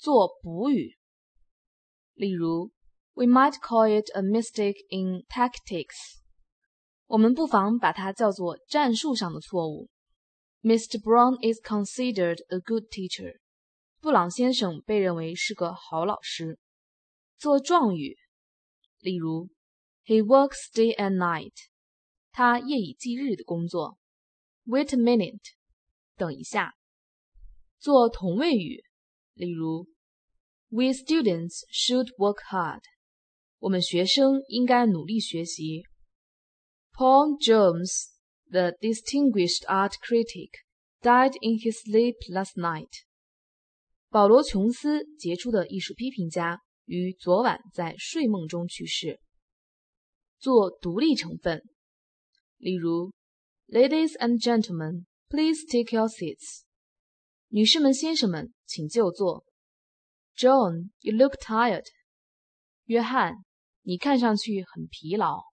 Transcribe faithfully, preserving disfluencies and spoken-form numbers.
做补语。例如 We might call it a mistake in tactics. 我们不妨把它叫做战术上的错误。Mister Brown is considered a good teacher. 布朗先生被认为是个好老师。做状语，例如 He works day and night. 他夜以继日的工作。Wait a minute. 等一下。做同位语，例如 We students should work hard. 我们学生应该努力学习。Paul Jones, the distinguished art critic, died in his sleep last night. 保罗·琼斯，杰出的艺术批评家，于昨晚在睡梦中去世。做独立成分，例如 Ladies and gentlemen, please take your seats. 女士们、先生们，请就坐。John, you look tired. 约翰，你看上去很疲劳。